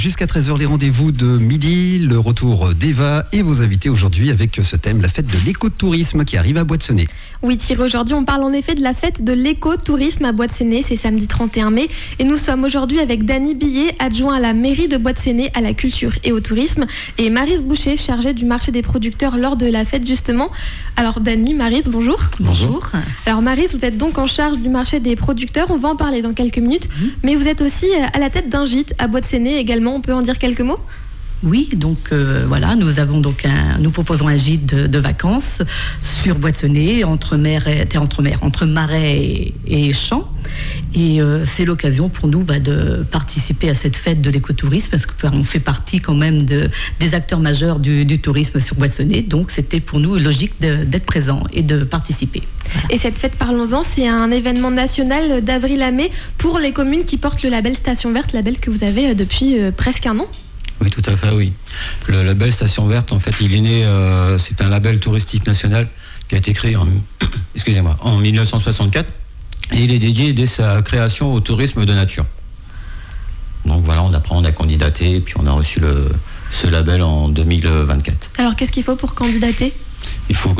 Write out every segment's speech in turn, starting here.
Jusqu'à 13h, les rendez-vous de midi, le retour d'Eva et vos invités aujourd'hui avec ce thème, la fête de l'écotourisme qui arrive à Boîte-Séné. Oui Thierry, aujourd'hui on parle en effet de la fête de l'écotourisme à Boîte-Séné, c'est samedi 31 mai et nous sommes aujourd'hui avec Dany Billet, adjoint à la mairie de Boîte-Séné à la culture et au tourisme et Maryse Boucher, chargée du marché des producteurs lors de la fête justement. Alors Dany, Maryse, bonjour. Bonjour. Alors Maryse, vous êtes donc en charge du marché des producteurs, on va en parler dans quelques minutes, mais vous êtes aussi à la tête d'un gîte à Boîte-Séné également. On peut en dire quelques mots ? Oui, donc voilà, nous proposons un gîte de vacances sur Boîte-Séné, entre marais et champs. Et c'est l'occasion pour nous de participer à cette fête de l'écotourisme, parce qu'on fait partie quand même des acteurs majeurs du tourisme sur Boîte-Séné. Donc c'était pour nous logique d'être présent et de participer. Voilà. Et cette fête, parlons-en, c'est un événement national d'avril à mai pour les communes qui portent le label Station Verte, label que vous avez depuis presque un an. Oui, tout à fait, oui. Le label Station Verte, en fait, il est né, c'est un label touristique national qui a été créé en 1964 et il est dédié dès sa création au tourisme de nature. Donc voilà, on a candidaté et puis on a reçu ce label en 2024. Alors qu'est-ce qu'il faut pour candidater ? Il faut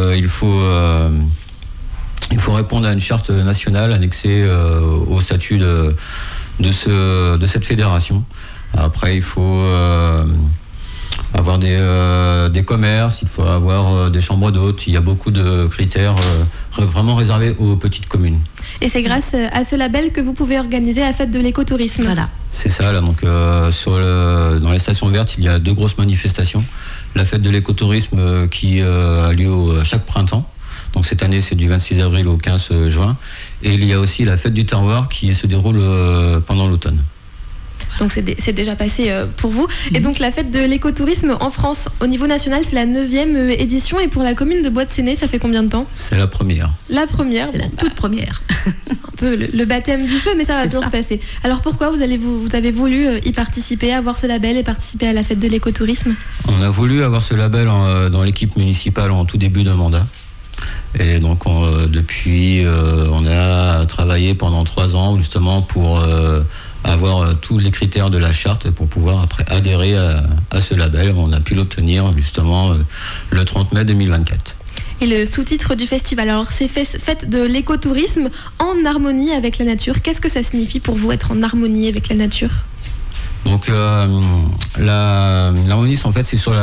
répondre à une charte nationale annexée au statut de cette fédération. Après, il faut avoir des commerces, il faut avoir des chambres d'hôtes. Il y a beaucoup de critères vraiment réservés aux petites communes. Et c'est grâce à ce label que vous pouvez organiser la fête de l'écotourisme. Voilà. C'est ça, là. Donc, dans les stations vertes, il y a 2 grosses manifestations. La fête de l'écotourisme qui a lieu chaque printemps. Donc cette année, c'est du 26 avril au 15 juin. Et il y a aussi la fête du terroir qui se déroule pendant l'automne. Donc c'est déjà passé pour vous. Et donc la fête de l'écotourisme en France, au niveau national, c'est la 9e édition. Et pour la commune de Boîte-Séné, ça fait combien de temps ? C'est la première. La première. C'est la toute première. Un peu le baptême du feu, mais ça va bien se passer. Alors pourquoi vous avez voulu y participer, avoir ce label et participer à la fête de l'écotourisme ? On a voulu avoir ce label dans l'équipe municipale en tout début de mandat. Et donc depuis, on a travaillé pendant 3 ans justement pour avoir tous les critères de la charte pour pouvoir après adhérer à ce label. On a pu l'obtenir justement le 30 mai 2024. Et le sous-titre du festival, alors c'est fête de l'écotourisme en harmonie avec la nature. Qu'est-ce que ça signifie pour vous être en harmonie avec la nature ? Donc l'harmonie, en fait, c'est sur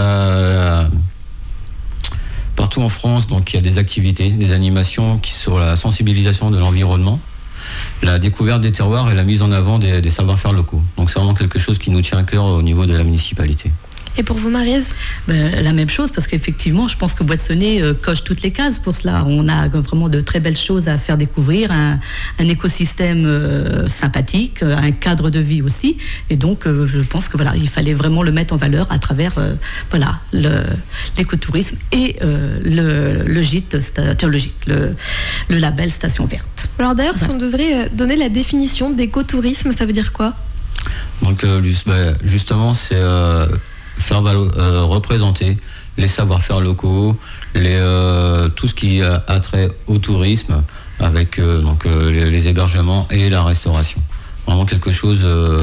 partout en France, donc il y a des activités, des animations qui sont sur la sensibilisation de l'environnement, la découverte des terroirs et la mise en avant des savoir-faire locaux. Donc c'est vraiment quelque chose qui nous tient à cœur au niveau de la municipalité. Et pour vous, Maryse ? La même chose, parce qu'effectivement, je pense que Boîte-Séné coche toutes les cases pour cela. On a vraiment de très belles choses à faire découvrir, un écosystème sympathique, un cadre de vie aussi. Et donc, je pense que il fallait vraiment le mettre en valeur à travers l'écotourisme et le gîte, le label Station Verte. Alors d'ailleurs, si on devrait donner la définition d'écotourisme, ça veut dire quoi ? Donc justement, c'est faire représenter les savoir-faire locaux, tout ce qui a trait au tourisme, avec les hébergements et la restauration. Vraiment quelque chose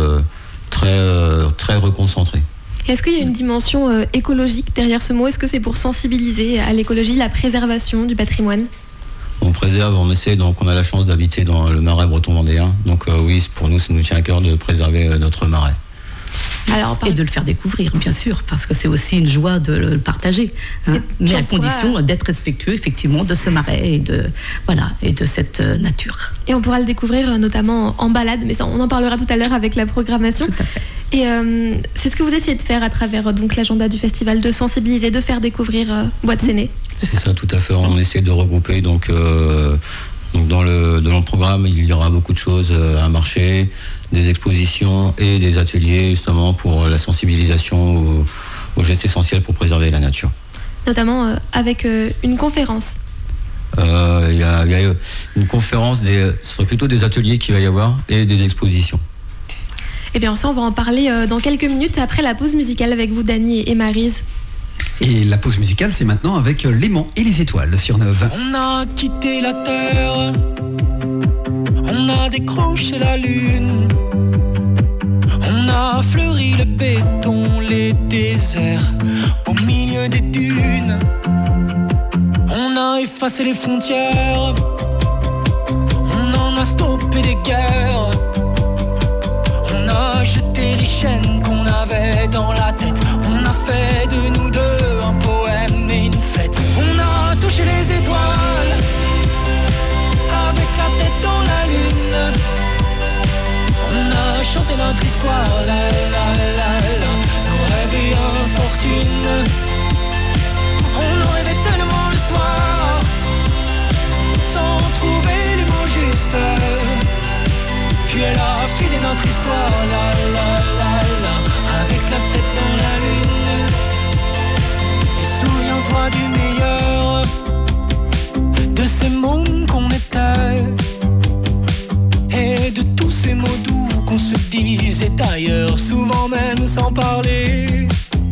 très reconcentré. Est-ce qu'il y a une dimension écologique derrière ce mot ? Est-ce que c'est pour sensibiliser à l'écologie, la préservation du patrimoine ? On préserve, on essaie, donc on a la chance d'habiter dans le marais breton vendéen. Donc oui, pour nous, ça nous tient à cœur de préserver notre marais. Et de le faire découvrir, bien sûr, parce que c'est aussi une joie de le partager, mais à condition d'être respectueux, effectivement, de ce marais et de cette nature. Et on pourra le découvrir notamment en balade, mais ça, on en parlera tout à l'heure avec la programmation. Tout à fait. Et c'est ce que vous essayez de faire à travers l'agenda du festival, de sensibiliser, de faire découvrir Boîte-Séné. C'est ça, tout à fait. On essaie de regrouper Donc dans le programme, il y aura beaucoup de choses à marcher, des expositions et des ateliers justement pour la sensibilisation aux gestes essentiels pour préserver la nature. Notamment avec une conférence. Il y a une conférence, ce serait plutôt des ateliers qu'il va y avoir et des expositions. Eh bien ça, on va en parler dans quelques minutes après la pause musicale avec vous, Dany et Maryse. Et la pause musicale, c'est maintenant avec L'aimant et les étoiles sur 9. On a quitté la terre, on a décroché la lune, on a fleuri le béton, les déserts, au milieu des dunes. On a effacé les frontières, on en a stoppé des guerres. On a jeté les chaînes qu'on avait dans la tête. On a fait de nous deux un poème et une fête. On a touché les étoiles avec la tête dans la lune. On a chanté notre histoire, la la la la. Nos rêves et infortunes. On en rêvait tellement le soir, sans trouver les mots justes. Puis elle a filé notre histoire, la la la la, avec la tête dans la lune. Et souviens-toi du meilleur, de ces mômes qu'on était, et de tous ces mots doux qu'on se disait ailleurs, souvent même sans parler.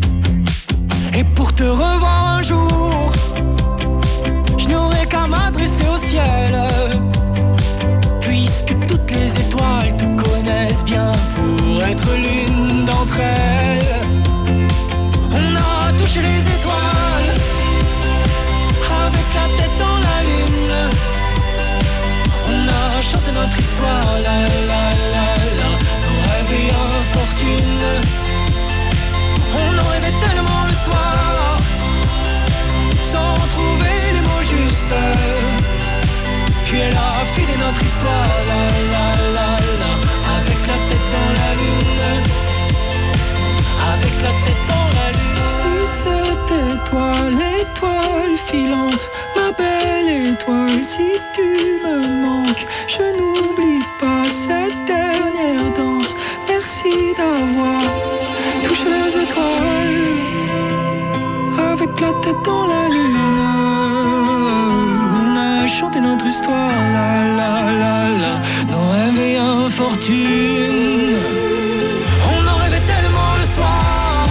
Et pour te revoir un jour, je n'aurais qu'à m'adresser au ciel, puisque toutes les étoiles te connaissent bien pour être l'une d'entre elles. On a touché les étoiles avec la tête dans la lune. On a chanté notre histoire, la la la la, nos rêves et infortunes. On en rêvait tellement le soir, sans trouver les mots justes. Puis elle a filé notre histoire, la la la la, avec la tête dans la lune. Avec la tête dans la lune. Si c'était toi, l'étoile filante, ma belle étoile, si tu me manques, je n'oublie pas cette dernière danse. Merci d'avoir touché les étoiles avec la tête dans la lune. On a chanté notre histoire, la la la la, nos rêves et infortunes. On en rêvait tellement le soir,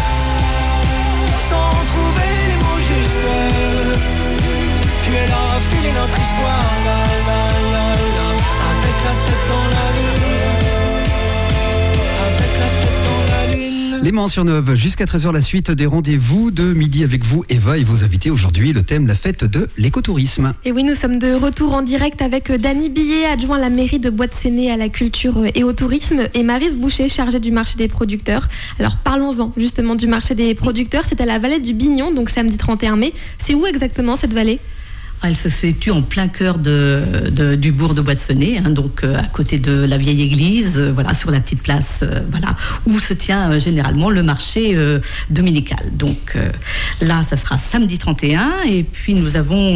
sans trouver les mots justes. Puis elle a filé notre histoire, la la la la, avec la tête dans la lune. Avec la tête dans la lune. Les Mentions Neuves, jusqu'à 13h, la suite des rendez-vous de midi avec vous, Eva, et vos invités aujourd'hui, le thème, la fête de l'écotourisme. Et oui, nous sommes de retour en direct avec Dany Billet, adjoint à la mairie de Bois-de-Séné à la culture et au tourisme, et Maryse Boucher, chargée du marché des producteurs. Alors parlons-en justement du marché des producteurs, c'est à la vallée du Bignon, donc samedi 31 mai. C'est où exactement cette vallée ? Elle se situe en plein cœur du bourg de Bois-de-Séné, donc à côté de la vieille église, voilà, sur la petite place, voilà, où se tient généralement le marché dominical. Donc là, ça sera samedi 31, et puis nous avons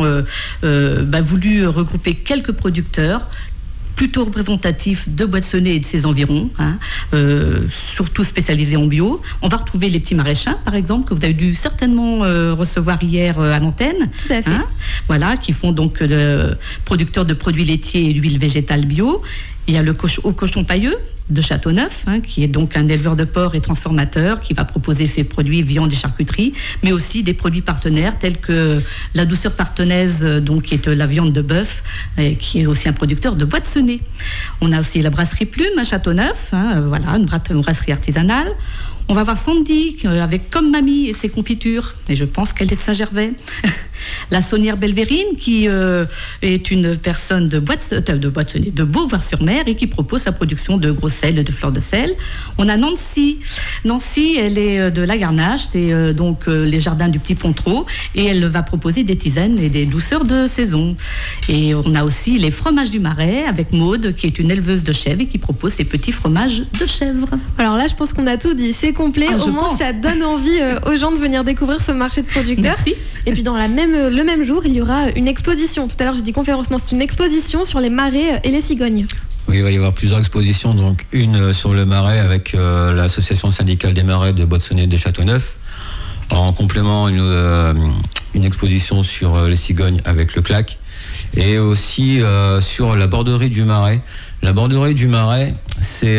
voulu regrouper quelques producteurs plutôt représentatif de Bois-de-Séné et de ses environs, surtout spécialisés en bio. On va retrouver les petits maraîchins, par exemple, que vous avez dû certainement recevoir hier à l'antenne. Tout à fait. Voilà, qui font donc producteurs de produits laitiers et d'huile végétale bio. Il y a le cochon pailleux de Châteauneuf, qui est donc un éleveur de porc et transformateur qui va proposer ses produits viande et charcuterie, mais aussi des produits partenaires tels que la douceur partenaise, donc qui est la viande de bœuf, qui est aussi un producteur de Bois-de-Séné. On a aussi la brasserie Plume à Châteauneuf, voilà, une brasserie artisanale. On va voir Sandy avec Comme Mamie et ses confitures, et je pense qu'elle est de Saint-Gervais. La Saunière Belvérine, qui est une personne de Bois-de-Séné, de Beauvoir-sur-Mer, et qui propose sa production de gros sel et de fleurs de sel. On a Nancy. Nancy, elle est de la Garnache, c'est donc les jardins du Petit Pontreau, et elle va proposer des tisanes et des douceurs de saison. Et on a aussi les fromages du Marais avec Maude, qui est une éleveuse de chèvres et qui propose ses petits fromages de chèvre. Alors là, je pense qu'on a tout dit, c'est complet. Au moins, ça donne envie aux gens de venir découvrir ce marché de producteurs. Merci. Et puis le même jour, il y aura une exposition. Tout à l'heure, j'ai dit conférence. Non, c'est une exposition sur les marais et les cigognes. Oui, il va y avoir plusieurs expositions. Donc une sur le marais avec l'association syndicale des marais de Bois-de-Séné et de Châteauneuf. En complément, une exposition sur les cigognes avec le CLAC. Et aussi sur la borderie du marais. La borderie du marais, c'est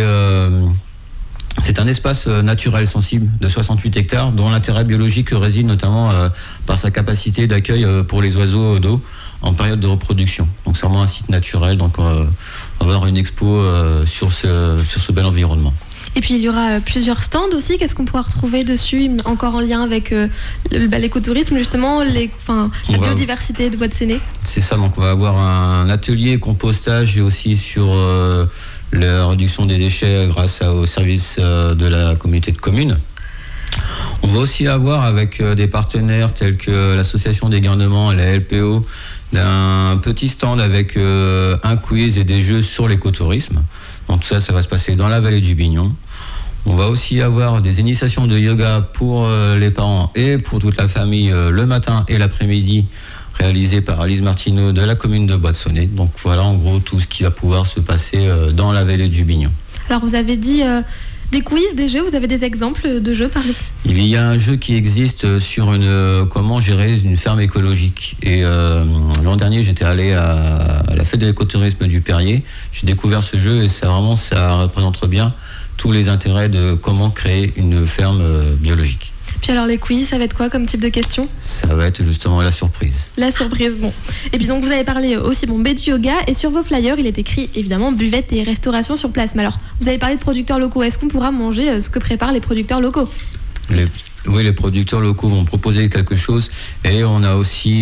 un espace naturel sensible de 68 hectares dont l'intérêt biologique réside notamment par sa capacité d'accueil pour les oiseaux d'eau en période de reproduction. Donc c'est vraiment un site naturel, donc on va avoir une expo sur ce bel environnement. Et puis il y aura plusieurs stands aussi. Qu'est-ce qu'on pourra retrouver dessus, encore en lien avec l'écotourisme, justement, la biodiversité de Bois-de-Séné? C'est ça, donc on va avoir un atelier compostage et aussi sur la réduction des déchets grâce au service de la communauté de communes. On va aussi avoir avec des partenaires tels que l'association des garnements et la LPO un petit stand avec un quiz et des jeux sur l'écotourisme. Donc tout ça, ça va se passer dans la vallée du Bignon. On va aussi avoir des initiations de yoga pour les parents et pour toute la famille le matin et l'après-midi, réalisées par Alice Martineau de la commune de Bois-de-Séné. Donc voilà en gros tout ce qui va pouvoir se passer dans la vallée du Bignon. Alors vous avez dit des quiz, des jeux, vous avez des exemples de jeux par exemple? Il y a un jeu qui existe sur comment gérer une ferme écologique. Et l'an dernier, j'étais allé à la fête de l'écotourisme du Perrier. J'ai découvert ce jeu et ça représente bien tous les intérêts de comment créer une ferme biologique. Puis alors les quiz, ça va être quoi comme type de questions? Ça va être justement la surprise. La surprise, bon. Et puis donc vous avez parlé aussi baie du yoga et sur vos flyers, il est écrit évidemment buvette et restauration sur place. Mais alors, vous avez parlé de producteurs locaux. Est-ce qu'on pourra manger ce que préparent les producteurs locaux? Oui, les producteurs locaux vont proposer quelque chose et on a aussi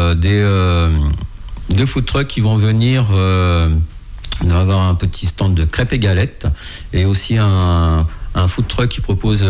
deux food trucks qui vont venir. On va avoir un petit stand de crêpes et galettes et aussi un food truck qui propose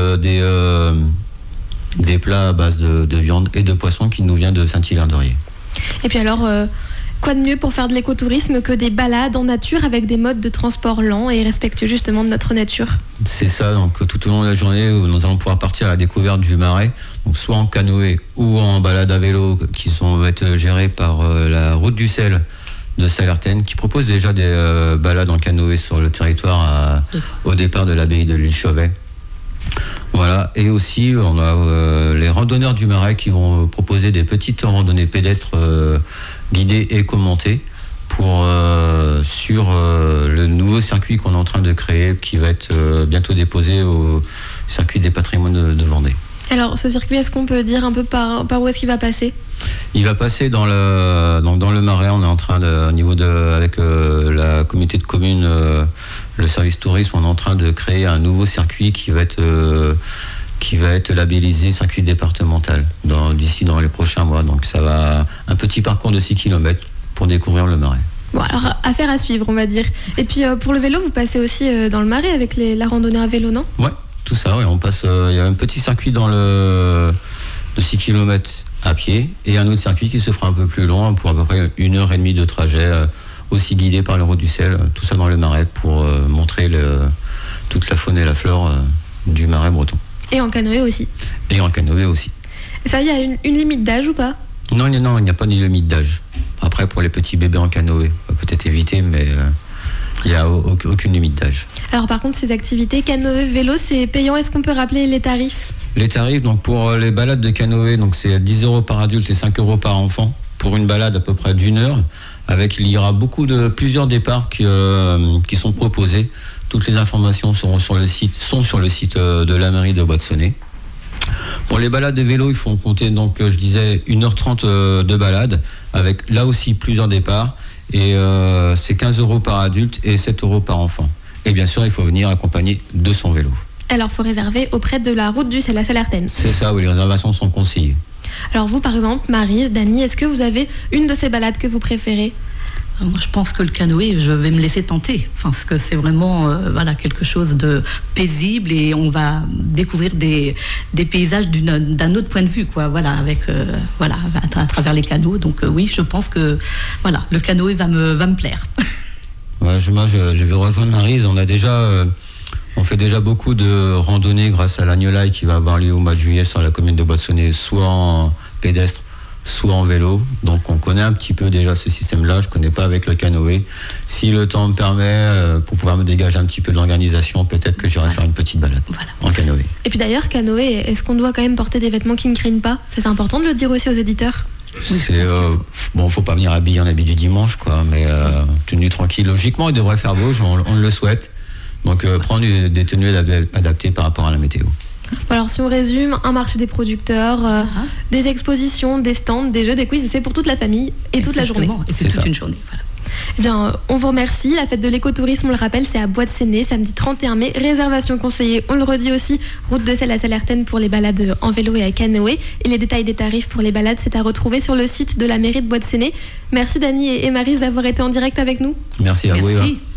des plats à base de viande et de poisson qui nous vient de Saint-Hilaire-d'Orier. Et puis alors, quoi de mieux pour faire de l'écotourisme que des balades en nature avec des modes de transport lents et respectueux justement de notre nature? C'est ça, donc tout au long de la journée, nous allons pouvoir partir à la découverte du Marais, donc soit en canoë ou en balade à vélo qui vont être gérés par la route du sel de Salertaine, qui propose déjà des balades en canoë sur le territoire au départ de l'abbaye de l'île Chauvet. Voilà, et aussi on a les randonneurs du Marais qui vont proposer des petites randonnées pédestres guidées et commentées sur le nouveau circuit qu'on est en train de créer, qui va être bientôt déposé au circuit des patrimoines de Vendée. Alors ce circuit, est-ce qu'on peut dire un peu par où est-ce qu'il va passer? Il va passer dans le Marais. On est en train avec la communauté de communes, le service tourisme, on est en train de créer un nouveau circuit qui va être labellisé circuit départemental d'ici dans les prochains mois. Donc ça va un petit parcours de 6 km pour découvrir le Marais. Bon, alors affaire à suivre, on va dire. Et puis pour le vélo, vous passez aussi dans le Marais avec la randonnée à vélo, non? Ouais, tout ça. Ouais, on passe. Il y a un petit circuit de 6 km à pied et un autre circuit qui se fera un peu plus long pour à peu près 1h30 de trajet, aussi guidé par le route du sel, tout ça dans le Marais pour montrer toute la faune et la flore du Marais breton. Et en canoë aussi. Et en canoë aussi. Ça, il y a une limite d'âge ou pas? Non, il n'y a pas de limite d'âge. Après, pour les petits bébés en canoë, on va peut-être éviter, mais il n'y a aucune limite d'âge. Alors par contre, ces activités canoë, vélo, c'est payant. Est-ce qu'on peut rappeler les tarifs? Les tarifs, donc pour les balades de canoë, donc c'est 10 € par adulte et 5 € par enfant pour une balade à peu près d'1 heure. Il y aura plusieurs départs qui sont proposés. Toutes les informations sont sur le site de la mairie de Bois-de-Séné. Pour les balades de vélo, il faut compter, donc je disais 1h30 de balade avec là aussi plusieurs départs et c'est 15 € par adulte et 7 € par enfant. Et bien sûr, il faut venir accompagné de son vélo. Alors, il faut réserver auprès de la route du sel à Salertaine. C'est ça, oui, les réservations sont conseillées. Alors vous, par exemple, Maryse, Dany, est-ce que vous avez une de ces balades que vous préférez? Moi, je pense que le canoë, je vais me laisser tenter, parce que c'est vraiment quelque chose de paisible et on va découvrir des paysages d'un autre point de vue, quoi. Voilà, à travers les canaux. Donc oui, je pense que le canoë va me plaire. Ouais, je vais rejoindre Maryse. On fait déjà beaucoup de randonnées grâce à l'Agnolaï qui va avoir lieu au mois de juillet sur la commune de Bois-de-Séné, soit en pédestre, soit en vélo. Donc on connaît un petit peu déjà ce système-là. Je ne connais pas avec le canoë. Si le temps me permet, pour pouvoir me dégager un petit peu de l'organisation, peut-être que j'irai faire une petite balade en canoë. Et puis d'ailleurs, canoë, est-ce qu'on doit quand même porter des vêtements qui ne craignent pas? C'est important de le dire aussi aux éditeurs. Faut pas venir habillé en habit du dimanche, quoi, mais tenue tranquille. Logiquement, il devrait faire beau, on le souhaite. Donc prendre des tenues adaptées par rapport à la météo. Alors si on résume, un marché des producteurs, des expositions, des stands, des jeux, des quiz, c'est pour toute la famille et toute la journée. Et c'est toute une journée. Voilà. Eh bien, on vous remercie. La fête de l'écotourisme, on le rappelle, c'est à Bois de Séné, samedi 31 mai. Réservation conseillée, on le redit aussi, route de Selle à Salertaine pour les balades en vélo et à canoë. Et les détails des tarifs pour les balades, c'est à retrouver sur le site de la mairie de Bois de Séné. Merci Dany et Maryse d'avoir été en direct avec nous. Merci à vous. Merci.